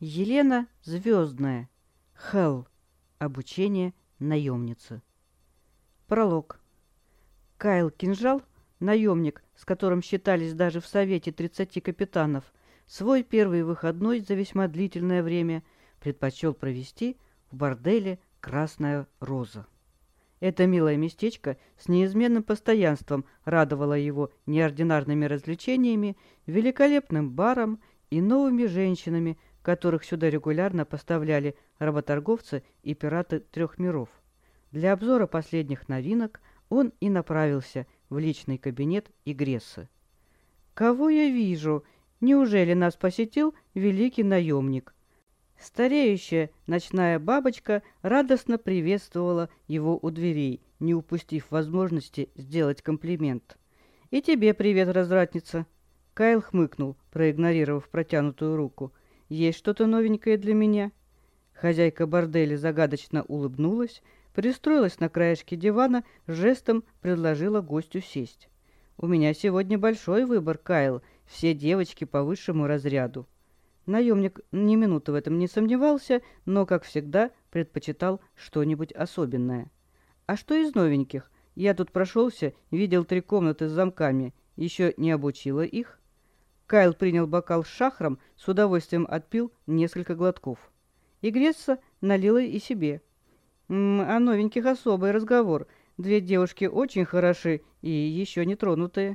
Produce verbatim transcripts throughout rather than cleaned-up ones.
Елена Звездная. Хелл. Обучение наемницы. Пролог. Кайл Кинжал, наемник, с которым считались даже в Совете тридцати капитанов, свой первый выходной за весьма длительное время предпочел провести в борделе «Красная роза». Это милое местечко с неизменным постоянством радовало его неординарными развлечениями, великолепным баром и новыми женщинами, которых сюда регулярно поставляли работорговцы и пираты трех миров. Для обзора последних новинок он и направился в личный кабинет Игрессы. «Кого я вижу? Неужели нас посетил великий наемник?» Стареющая ночная бабочка радостно приветствовала его у дверей, не упустив возможности сделать комплимент. «И тебе привет, развратница!» Кайл хмыкнул, проигнорировав протянутую руку. «Есть что-то новенькое для меня?» Хозяйка борделя загадочно улыбнулась, пристроилась на краешке дивана, жестом предложила гостю сесть. «У меня сегодня большой выбор, Кайл, все девочки по высшему разряду». Наемник ни минуты в этом не сомневался, но, как всегда, предпочитал что-нибудь особенное. «А что из новеньких? Я тут прошелся, видел три комнаты с замками. Еще не обучила их?» Кайл принял бокал с шахром, с удовольствием отпил несколько глотков. Игресса налила и себе. «М -м, «О новеньких особый разговор. Две девушки очень хороши и еще не тронутые.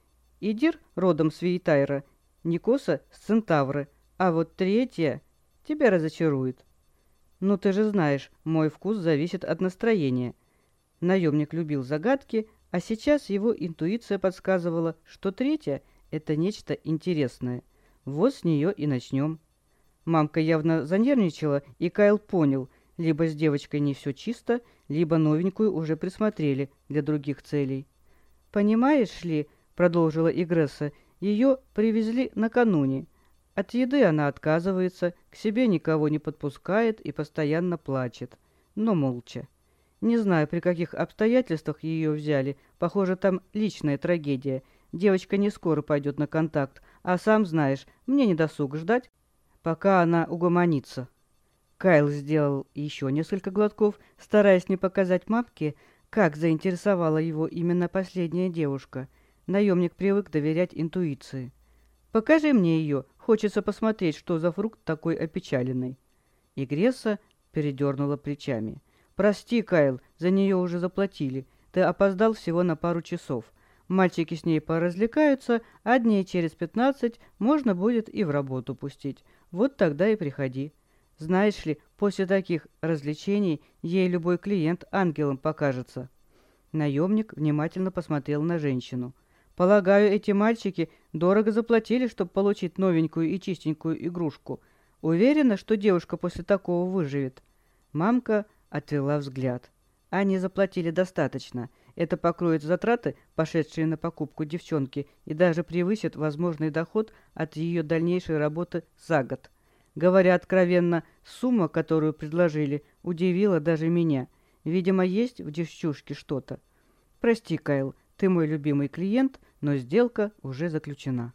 Идир родом с Вейтайра, Никоса с Центавры, а вот третья тебя разочарует». «Ну ты же знаешь, мой вкус зависит от настроения». Наемник любил загадки, а сейчас его интуиция подсказывала, что третья — это нечто интересное. Вот с нее и начнем. Мамка явно занервничала, и Кайл понял, либо с девочкой не все чисто, либо новенькую уже присмотрели для других целей. «Понимаешь ли, — продолжила Игресса, — ее привезли накануне. От еды она отказывается, к себе никого не подпускает и постоянно плачет, но молча. Не знаю, при каких обстоятельствах ее взяли, похоже, там личная трагедия. Девочка не скоро пойдет на контакт, а сам знаешь, мне не досуг ждать, пока она угомонится». Кайл сделал еще несколько глотков, стараясь не показать мамке, как заинтересовала его именно последняя девушка. Наемник привык доверять интуиции. «Покажи мне ее, хочется посмотреть, что за фрукт такой опечаленный». Игресса передернула плечами. «Прости, Кайл, за нее уже заплатили. Ты опоздал всего на пару часов. Мальчики с ней поразвлекаются, а дней через пятнадцать можно будет и в работу пустить. Вот тогда и приходи. Знаешь ли, после таких развлечений ей любой клиент ангелом покажется». Наемник внимательно посмотрел на женщину. «Полагаю, эти мальчики дорого заплатили, чтобы получить новенькую и чистенькую игрушку. Уверена, что девушка после такого выживет?» Мамка отвела взгляд. «Они заплатили достаточно. Это покроет затраты, пошедшие на покупку девчонки, и даже превысит возможный доход от ее дальнейшей работы за год. Говоря откровенно, сумма, которую предложили, удивила даже меня. Видимо, есть в девчушке что-то. Прости, Кайл, ты мой любимый клиент, но сделка уже заключена».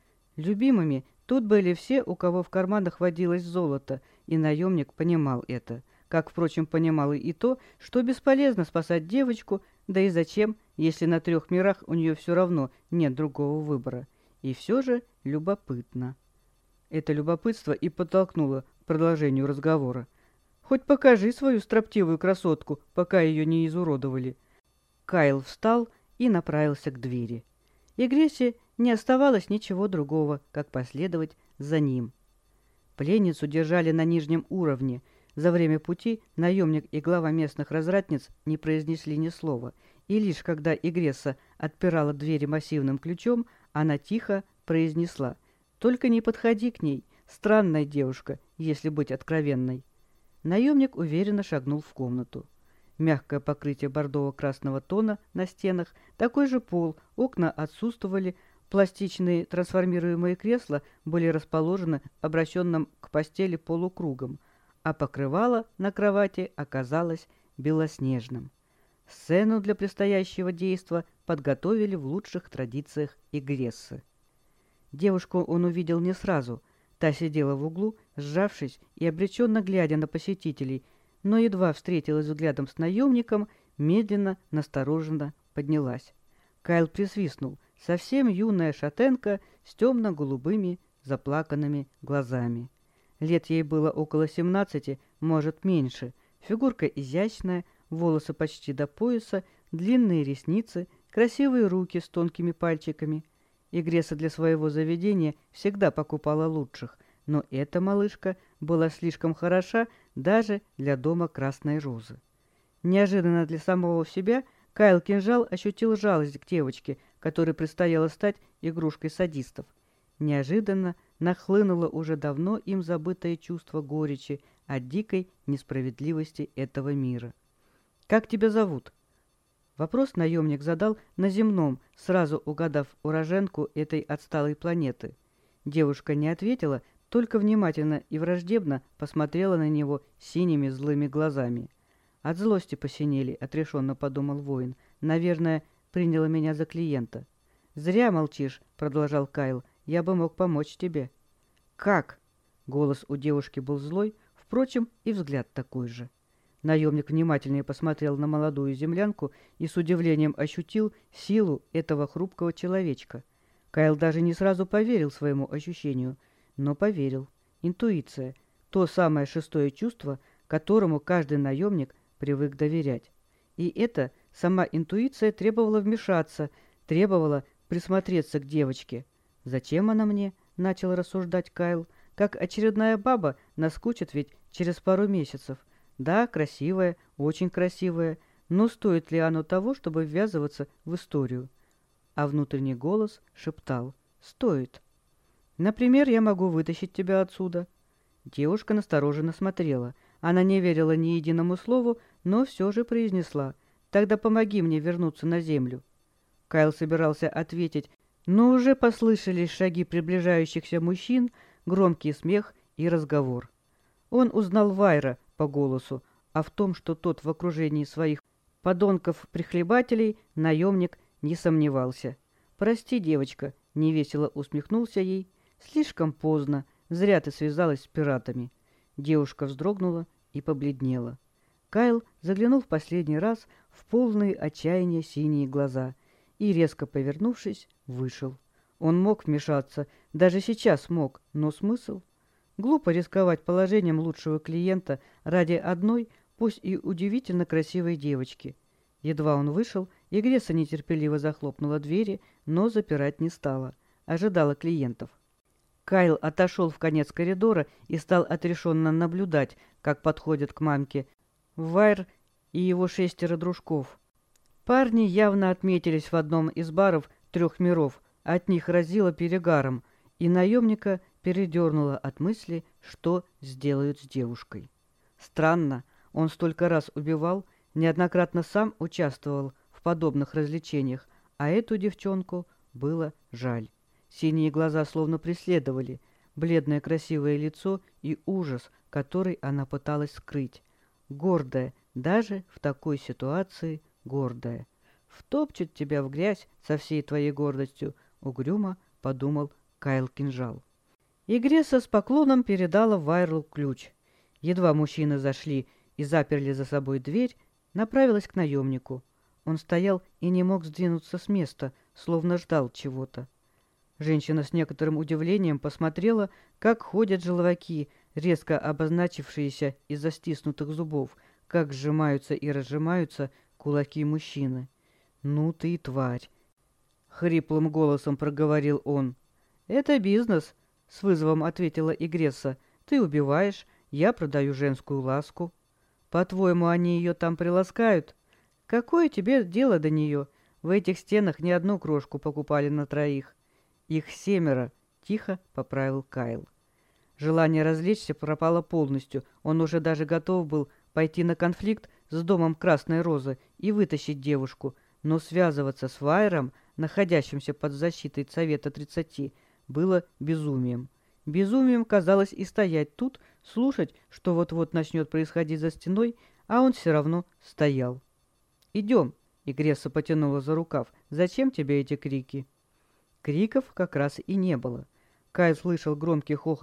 Любимыми тут были все, у кого в карманах водилось золото, и наемник понимал это. Как, впрочем, понимал и то, что бесполезно спасать девочку, да и зачем, если на трех мирах у нее все равно нет другого выбора. И все же любопытно. Это любопытство и подтолкнуло к продолжению разговора. «Хоть покажи свою строптивую красотку, пока ее не изуродовали». Кайл встал и направился к двери. Игрессе не оставалось ничего другого, как последовать за ним. Пленницу держали на нижнем уровне. За время пути наемник и глава местных развратниц не произнесли ни слова, и лишь когда Игресса отпирала двери массивным ключом, она тихо произнесла: «Только не подходи к ней, странная девушка, если быть откровенной». Наемник уверенно шагнул в комнату. Мягкое покрытие бордово-красного тона на стенах, такой же пол, окна отсутствовали, пластичные трансформируемые кресла были расположены обращенным к постели полукругом, а покрывало на кровати оказалось белоснежным. Сцену для предстоящего действа подготовили в лучших традициях Игрессы. Девушку он увидел не сразу. Та сидела в углу, сжавшись и обреченно глядя на посетителей, но едва встретилась взглядом с наемником, медленно, настороженно поднялась. Кайл присвистнул. Совсем юная шатенка с темно-голубыми заплаканными глазами. Лет ей было около семнадцати, может, меньше. Фигурка изящная, волосы почти до пояса, длинные ресницы, красивые руки с тонкими пальчиками. Игреса для своего заведения всегда покупала лучших, но эта малышка была слишком хороша даже для дома Красной Розы. Неожиданно для самого себя Кайл Кинжал ощутил жалость к девочке, которой предстояло стать игрушкой садистов. Неожиданно нахлынуло уже давно им забытое чувство горечи от дикой несправедливости этого мира. «Как тебя зовут?» Вопрос наемник задал на земном, сразу угадав уроженку этой отсталой планеты. Девушка не ответила, только внимательно и враждебно посмотрела на него синими злыми глазами. «От злости посинели», — отрешенно подумал воин. «Наверное, приняла меня за клиента». «Зря молчишь», — продолжал Кайл. «Я бы мог помочь тебе». «Как?» — голос у девушки был злой, впрочем, и взгляд такой же. Наемник внимательнее посмотрел на молодую землянку и с удивлением ощутил силу этого хрупкого человечка. Кайл даже не сразу поверил своему ощущению, но поверил. Интуиция — то самое шестое чувство, которому каждый наемник привык доверять. И это сама интуиция требовала вмешаться, требовала присмотреться к девочке. «Зачем она мне?» — начал рассуждать Кайл. «Как очередная баба наскучит ведь через пару месяцев. Да, красивая, очень красивая, но стоит ли оно того, чтобы ввязываться в историю?» А внутренний голос шептал: «Стоит. Например, я могу вытащить тебя отсюда». Девушка настороженно смотрела. Она не верила ни единому слову, но все же произнесла: «Тогда помоги мне вернуться на землю». Кайл собирался ответить, но уже послышались шаги приближающихся мужчин, громкий смех и разговор. Он узнал Вайра по голосу, а в том, что тот в окружении своих подонков-прихлебателей, наемник не сомневался. «Прости, девочка», — невесело усмехнулся ей. «Слишком поздно. Зря ты связалась с пиратами». Девушка вздрогнула и побледнела. Кайл заглянул в последний раз в полные отчаяния синие глаза и, резко повернувшись, вышел. Он мог вмешаться, даже сейчас мог, но смысл? Глупо рисковать положением лучшего клиента ради одной, пусть и удивительно красивой девочки. Едва он вышел, Игреса нетерпеливо захлопнула двери, но запирать не стала. Ожидала клиентов. Кайл отошел в конец коридора и стал отрешенно наблюдать, как подходят к мамке Вайр и его шестеро дружков. Парни явно отметились в одном из баров трех миров, от них разило перегаром, и наемника передернуло от мысли, что сделают с девушкой. Странно, он столько раз убивал, неоднократно сам участвовал в подобных развлечениях, а эту девчонку было жаль. Синие глаза словно преследовали, бледное красивое лицо и ужас, который она пыталась скрыть. Гордая, даже в такой ситуации гордая. «Втопчет тебя в грязь со всей твоей гордостью», — угрюмо подумал Кайл Кинжал. Игреса с поклоном передала Вайрлу ключ. Едва мужчины зашли и заперли за собой дверь, направилась к наемнику. Он стоял и не мог сдвинуться с места, словно ждал чего-то. Женщина с некоторым удивлением посмотрела, как ходят желваки, резко обозначившиеся из-за стиснутых зубов, как сжимаются и разжимаются кулаки мужчины. «Ну ты и тварь!» — хриплым голосом проговорил он. «Это бизнес», — с вызовом ответила Игресса. «Ты убиваешь, я продаю женскую ласку. По-твоему, они ее там приласкают? Какое тебе дело до нее? В этих стенах ни одну крошку покупали на троих». «Их семеро», — тихо поправил Кайл. Желание развлечься пропало полностью. Он уже даже готов был пойти на конфликт с домом Красной Розы и вытащить девушку, но связываться с Вайром, находящимся под защитой Совета тридцати, было безумием. Безумием казалось и стоять тут, слушать, что вот-вот начнет происходить за стеной, а он все равно стоял. «Идем», — Игресса потянула за рукав. «Зачем тебе эти крики?» Криков как раз и не было. Кай слышал громкий хохот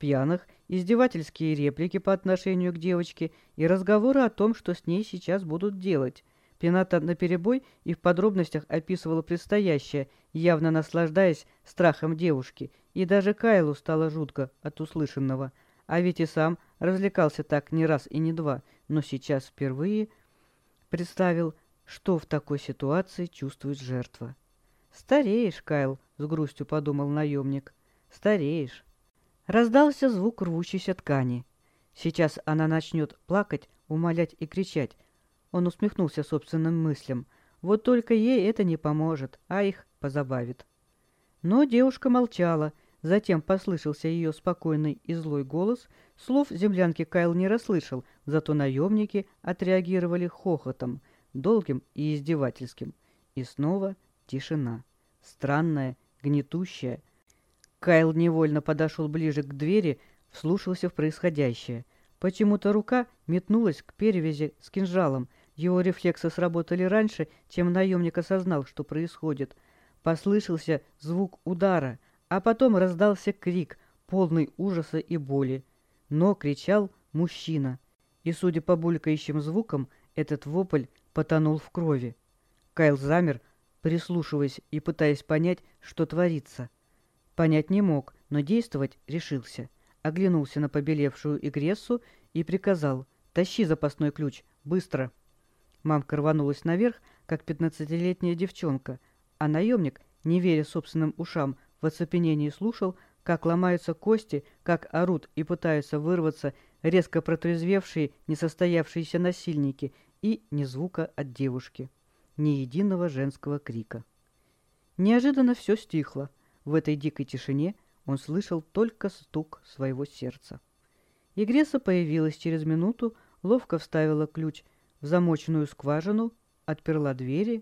пьяных, издевательские реплики по отношению к девочке и разговоры о том, что с ней сейчас будут делать. Пената наперебой и в подробностях описывала предстоящее, явно наслаждаясь страхом девушки, и даже Кайлу стало жутко от услышанного. А ведь и сам развлекался так не раз и не два, но сейчас впервые представил, что в такой ситуации чувствует жертва. «Стареешь, Кайл», — с грустью подумал наемник. «Стареешь». Раздался звук рвущейся ткани. Сейчас она начнет плакать, умолять и кричать. Он усмехнулся собственным мыслям. Вот только ей это не поможет, а их позабавит. Но девушка молчала. Затем послышался ее спокойный и злой голос. Слов землянки Кайл не расслышал, зато наемники отреагировали хохотом, долгим и издевательским. И снова тишина. Странная, гнетущая. Кайл невольно подошел ближе к двери, вслушался в происходящее. Почему-то рука метнулась к перевязи с кинжалом. Его рефлексы сработали раньше, чем наемник осознал, что происходит. Послышался звук удара, а потом раздался крик, полный ужаса и боли. Но кричал мужчина, и, судя по булькающим звукам, этот вопль потонул в крови. Кайл замер, прислушиваясь и пытаясь понять, что творится. Понять не мог, но действовать решился. Оглянулся на побелевшую Игрессу и приказал: «Тащи запасной ключ, быстро!» Мамка рванулась наверх, как пятнадцатилетняя девчонка, а наемник, не веря собственным ушам, в оцепенении слушал, как ломаются кости, как орут и пытаются вырваться резко протрезвевшие несостоявшиеся насильники, и ни звука от девушки, ни единого женского крика. Неожиданно все стихло. В этой дикой тишине он слышал только стук своего сердца. Игресса появилась через минуту, ловко вставила ключ в замоченную скважину, отперла двери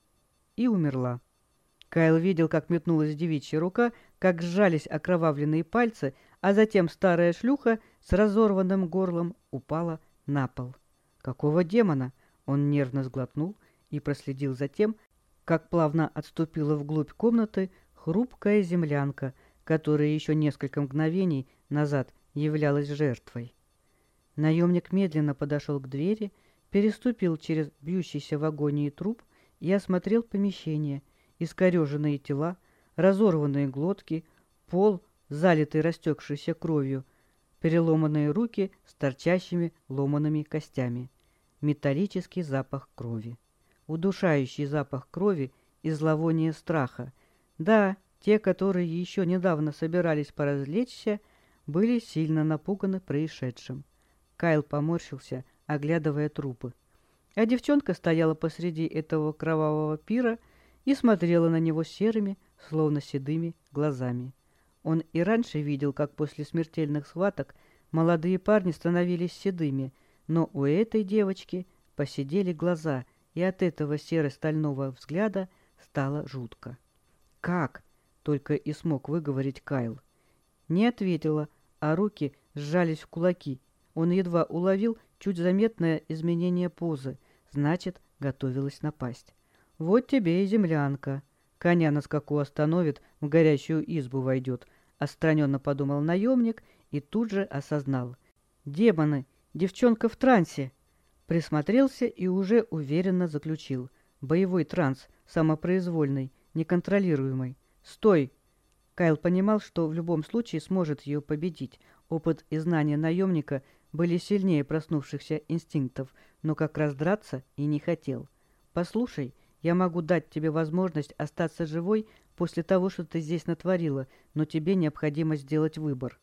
и умерла. Кайл видел, как метнулась девичья рука, как сжались окровавленные пальцы, а затем старая шлюха с разорванным горлом упала на пол. Какого демона? Он нервно сглотнул и проследил за тем, как плавно отступила вглубь комнаты хрупкая землянка, которая еще несколько мгновений назад являлась жертвой. Наемник медленно подошел к двери, переступил через бьющийся в агонии труп и осмотрел помещение. Искореженные тела, разорванные глотки, пол, залитый растекшейся кровью, переломанные руки с торчащими ломаными костями. Металлический запах крови. Удушающий запах крови и зловоние страха. Да, те, которые еще недавно собирались поразвлечься, были сильно напуганы происшедшим. Кайл поморщился, оглядывая трупы. А девчонка стояла посреди этого кровавого пира и смотрела на него серыми, словно седыми, глазами. Он и раньше видел, как после смертельных схваток молодые парни становились седыми, но у этой девочки поседели глаза, и от этого серо-стального взгляда стало жутко. «Как?» — только и смог выговорить Кайл. Не ответила, а руки сжались в кулаки. Он едва уловил чуть заметное изменение позы, значит, готовилась напасть. «Вот тебе и землянка. Коня на скаку остановит, в горящую избу войдет», — отстраненно подумал наемник и тут же осознал. «Демоны! Девчонка в трансе!» Присмотрелся и уже уверенно заключил. Боевой транс, самопроизвольный, неконтролируемый. «Стой!» Кайл понимал, что в любом случае сможет ее победить. Опыт и знания наемника были сильнее проснувшихся инстинктов, но как раз драться и не хотел. «Послушай, я могу дать тебе возможность остаться живой после того, что ты здесь натворила, но тебе необходимо сделать выбор».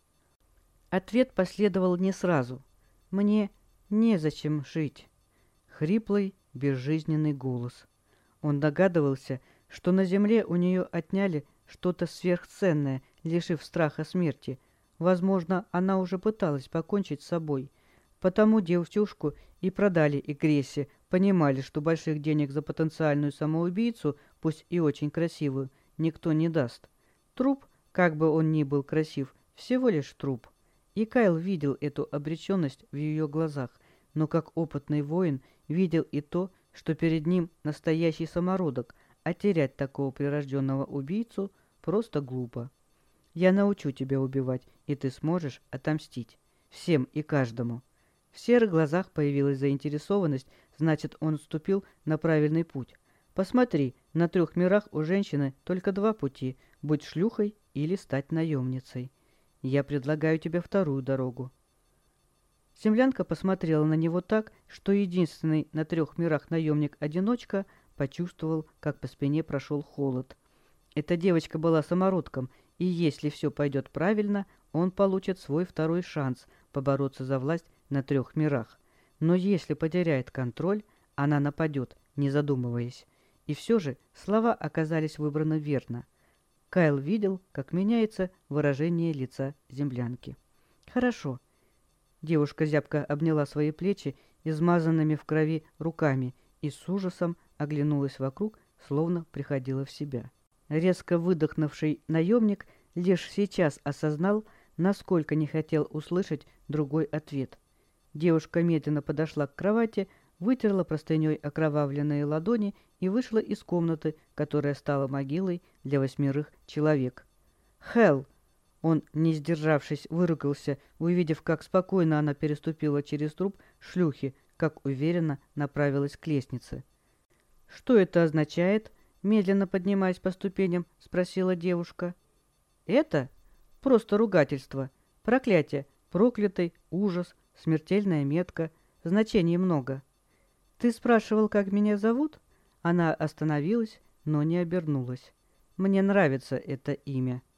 Ответ последовал не сразу. «Мне незачем жить». Хриплый, безжизненный голос. Он догадывался, что на земле у нее отняли что-то сверхценное, лишив страха смерти. Возможно, она уже пыталась покончить с собой. Потому девчушку и продали Игрессе, понимали, что больших денег за потенциальную самоубийцу, пусть и очень красивую, никто не даст. Труп, как бы он ни был красив, всего лишь труп. И Кайл видел эту обреченность в ее глазах, но как опытный воин видел и то, что перед ним настоящий самородок, а терять такого прирожденного убийцу просто глупо. Я научу тебя убивать, и ты сможешь отомстить. Всем и каждому». В серых глазах появилась заинтересованность, значит, он вступил на правильный путь. «Посмотри, на трех мирах у женщины только два пути – быть шлюхой или стать наемницей. Я предлагаю тебе вторую дорогу». Землянка посмотрела на него так, что единственный на трех мирах наемник-одиночка почувствовал, как по спине прошел холод. Эта девочка была самородком, и если все пойдет правильно, он получит свой второй шанс побороться за власть на трех мирах. Но если потеряет контроль, она нападет, не задумываясь. И все же слова оказались выбраны верно. Кайл видел, как меняется выражение лица землянки. «Хорошо». Девушка зябко обняла свои плечи измазанными в крови руками и с ужасом оглянулась вокруг, словно приходила в себя. Резко выдохнувший наемник лишь сейчас осознал, насколько не хотел услышать другой ответ. Девушка медленно подошла к кровати, вытерла простыней окровавленные ладони и вышла из комнаты, которая стала могилой для восьмерых человек. «Хелл!» Он, не сдержавшись, выругался, увидев, как спокойно она переступила через труп шлюхи, как уверенно направилась к лестнице. «Что это означает?» — медленно поднимаясь по ступеням, спросила девушка. «Это просто ругательство, проклятие, проклятый, ужас, смертельная метка, значений много. Ты спрашивал, как меня зовут?» Она остановилась, но не обернулась. «Мне нравится это имя».